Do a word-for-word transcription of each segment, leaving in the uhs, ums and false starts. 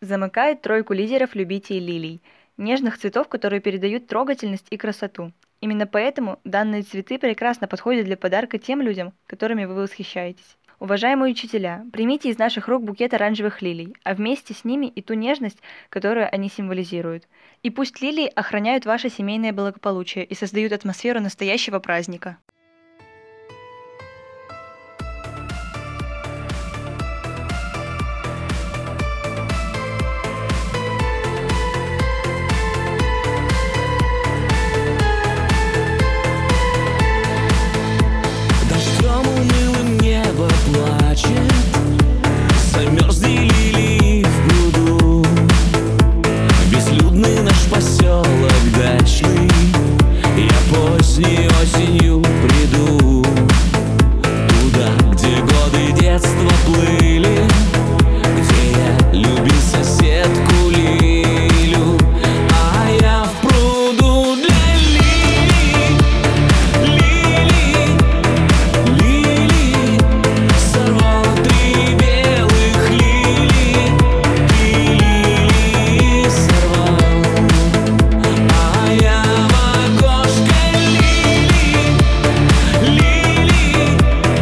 замыкает тройку лидеров-любителей лилий, нежных цветов, которые передают трогательность и красоту. Именно поэтому данные цветы прекрасно подходят для подарка тем людям, которыми вы восхищаетесь. Уважаемые учителя, примите из наших рук букет оранжевых лилий, а вместе с ними и ту нежность, которую они символизируют. И пусть лилии охраняют ваше семейное благополучие и создают атмосферу настоящего праздника. Замерзли лилии в пруду, безлюдный наш поселок дачный. Я поздней осенью приду туда, где годы детства плыли, где я любил соседку Лилю. А я в пруду для лилий, лилий, лилий сорвал три белых лилии, три лилии сорвал. А я в окошко лилий, лилий,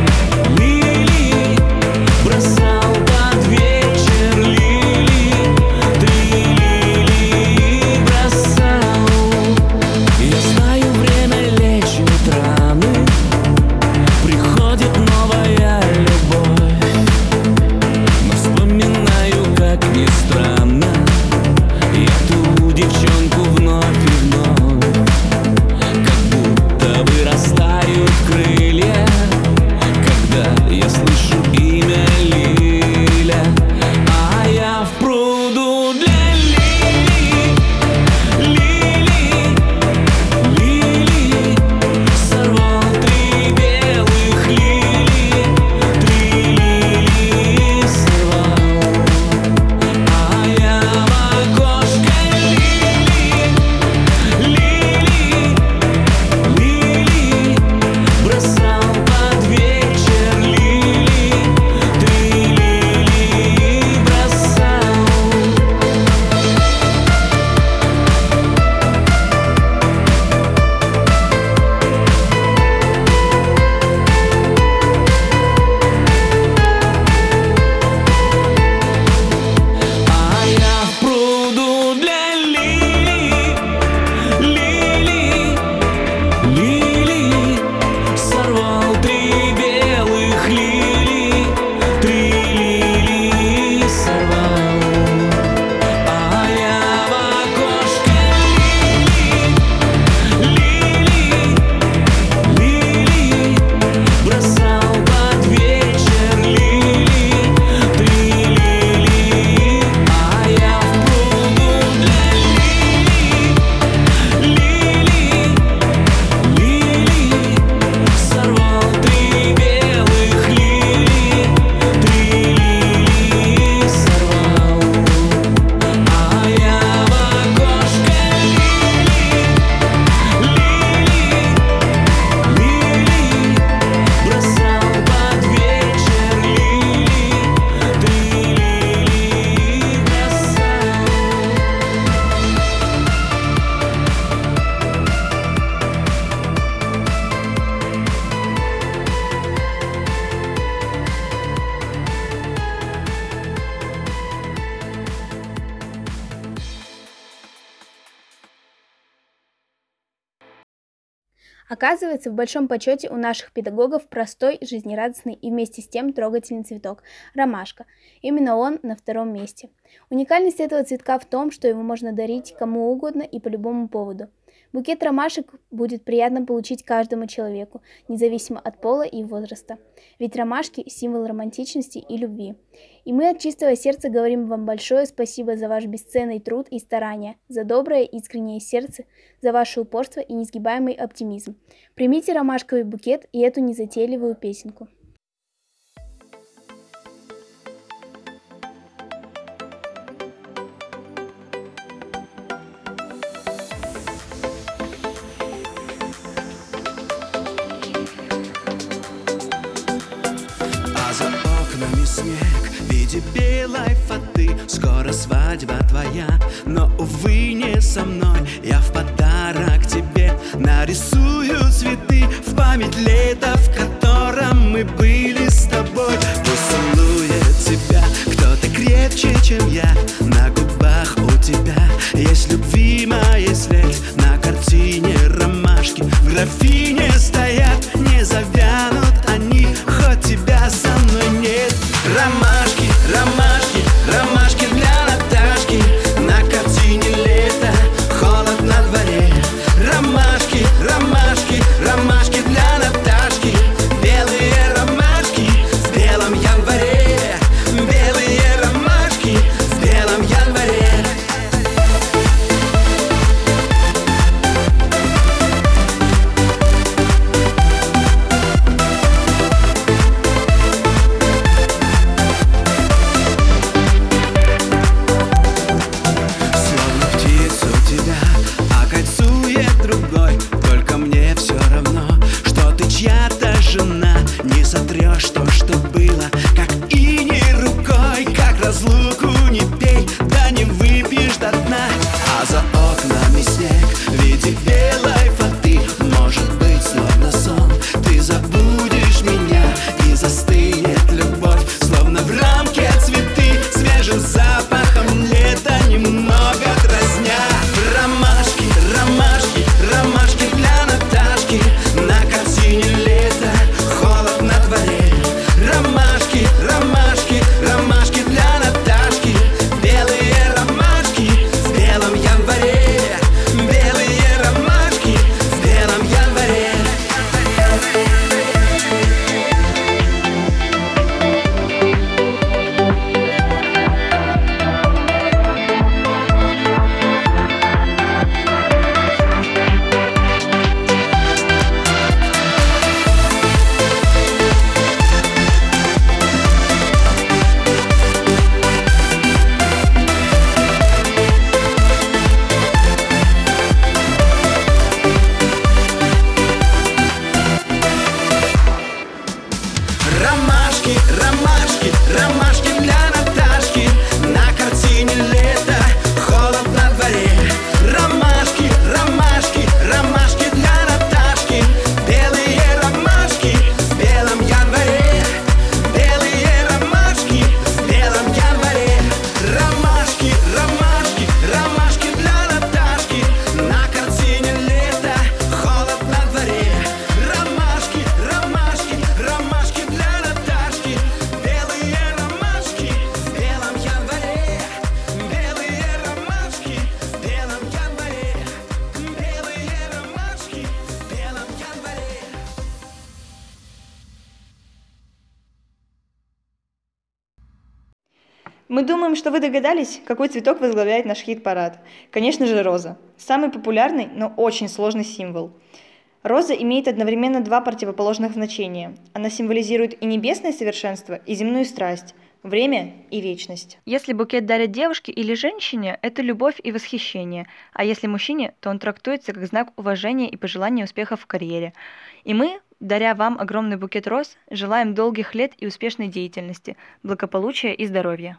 лилий бросал под вечер лилии, три лилии бросал. Я знаю, время лечит раны, приходит новая любовь, но вспоминаю, как ни странно, я ту девчонку вновь и вновь. Как будто вырастают крылья, когда я слышу имя Лиля. А я в пруду для лилий, лилий, лилий сорвал три белых лилии, три лилии сорвал. А я в окошко лилий, лилий, лилий бросал под вечер лилии, три лилии бросал. А я в пруду для лилий, лилий, лилий сорвал три белых лилии, три лилии сорвал. А я в окошко лилий, лилий, лилий бросал под вечер лилии, три лилии. А я в пруду для лилий, лилий, лилий сорвал три белых лилии, три лилии сорвал. А я в окошко лилий, лилий, лилий бросал под вечер лилии, три лилии бросал. Оказывается, в большом почете у наших педагогов простой, жизнерадостный и вместе с тем трогательный цветок – ромашка. Именно он на втором месте. Уникальность этого цветка в том, что его можно дарить кому угодно и по любому поводу. Букет ромашек будет приятно получить каждому человеку, независимо от пола и возраста. Ведь ромашки – символ романтичности и любви. И мы от чистого сердца говорим вам большое спасибо за ваш бесценный труд и старания, за доброе искреннее сердце, за ваше упорство и несгибаемый оптимизм. Примите ромашковый букет и эту незатейливую песенку. А за окнами снег в виде белой фаты. цветы, скоро свадьба твоя, но, увы, не со мной. Я в подарок тебе нарисую цветы в память лета, в котором мы были с тобой. Поцелует тебя кто-то крепче, чем я. На губах у тебя есть любимая след. На картине ромашки в графине стоят, не завянут они, хоть тебя со мной нет. Ромашки, ромашки, ромашки для Наташки. На картине лето, холод на дворе. Ромашки, ромашки, ромашки для Наташки. Белые ромашки в белом январе. Белые ромашки в белом январе. Словно птицу тебя окольцует другой. Только мне все равно, что ты чья-то жена. Не сотрешь то, что было, как иней рукой. Как разлуку не пей, да не выпьешь до дна. А за окнами снег в виде белой фаты. Может быть, словно сон, ты забудешь меня, и застынет любовь, словно в рамке цветы. Свежим запахом лета немного дразня. Ромашки, ромашки, ромашки для Наташки. На картине лето, холод на дворе. Ромашки, ромашки, ромашки для Наташки. Белые ромашки в белом январе. Белые ромашки в белом январе. Ромашки, ромашки, ромашки для Наташки. На картине лето, холод на дворе. Ромашки, ромашки, ромашки для Наташки. Белые ромашки в белом январе. Белые ромашки в белом январе. Ромашки, ромашки, ромашки для Наташки. На картине лето, холод на дворе. Ромашки, ромашки, ромашки для Наташки. Белые ромашки в белом январе. Белые ромашки в белом январе. Белые ромашки в белом январе. Мы думаем, что вы догадались, какой цветок возглавляет наш хит-парад. Конечно же, роза. Самый популярный, но очень сложный символ. Роза имеет одновременно два противоположных значения. Она символизирует и небесное совершенство, и земную страсть, время и вечность. Если букет дарят девушке или женщине, это любовь и восхищение, а если мужчине, то он трактуется как знак уважения и пожелания успехов в карьере. И мы, даря вам огромный букет роз, желаем долгих лет и успешной деятельности, благополучия и здоровья.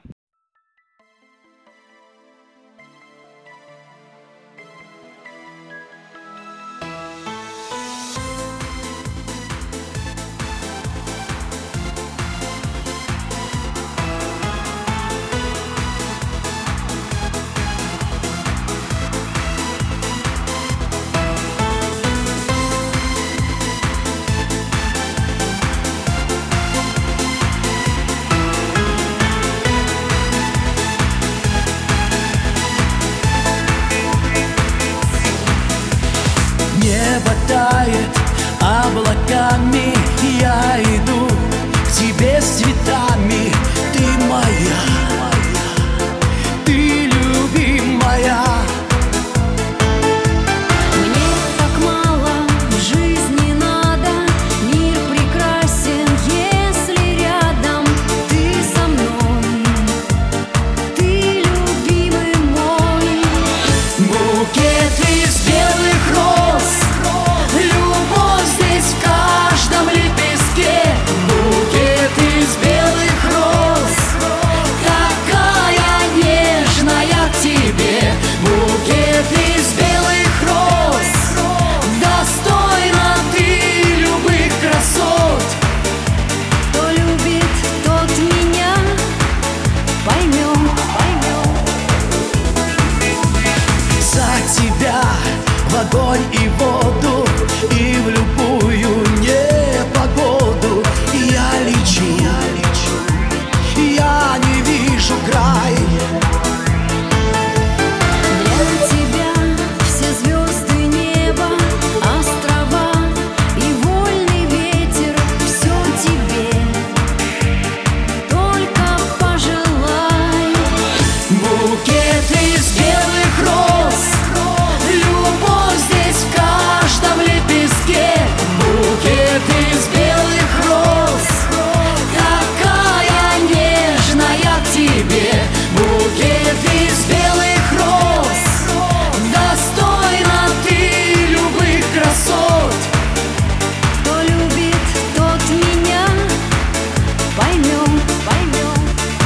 Букет из белых роз, любовь здесь в каждом лепестке. Букет из белых роз, такая нежная к тебе. Букет из белых роз, достойна ты любых красот. Кто любит, тот меня поймем, поймем.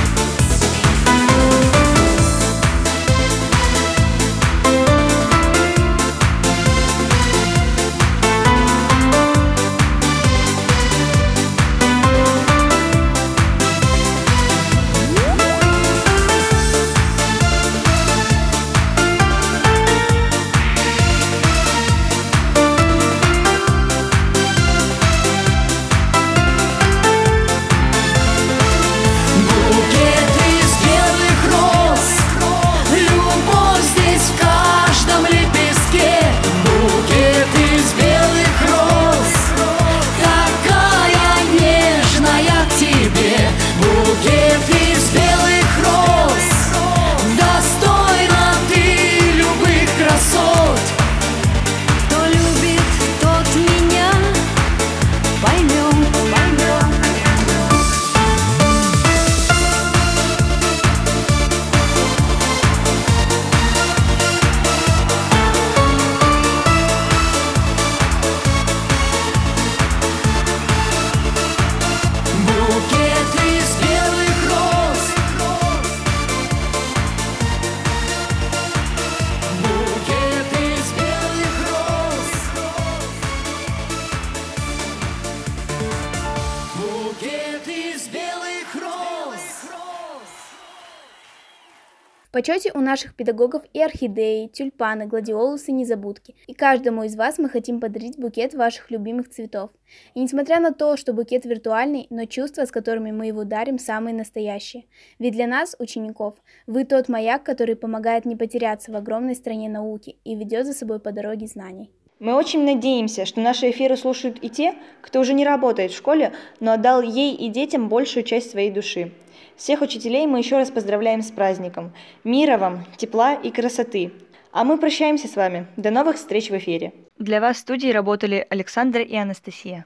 Букет из белых роз, любовь здесь в каждом лепестке. Букет из белых роз, такая нежная к тебе. Букет из белых роз, достойна ты любых красот. Кто любит, тот меня поймем, поймем. Букет из белых роз, букет из белых роз, букет из белых роз. В почете у наших педагогов и орхидеи, тюльпаны, гладиолусы, незабудки. И каждому из вас мы хотим подарить букет ваших любимых цветов. И несмотря на то, что букет виртуальный, но чувства, с которыми мы его дарим, самые настоящие. Ведь для нас, учеников, вы тот маяк, который помогает не потеряться в огромной стране науки и ведет за собой по дороге знаний. Мы очень надеемся, что наши эфиры слушают и те, кто уже не работает в школе, но отдал ей и детям большую часть своей души. Всех учителей мы еще раз поздравляем с праздником. Мира вам, тепла и красоты. А мы прощаемся с вами. До новых встреч в эфире. Для вас в студии работали Александра и Анастасия.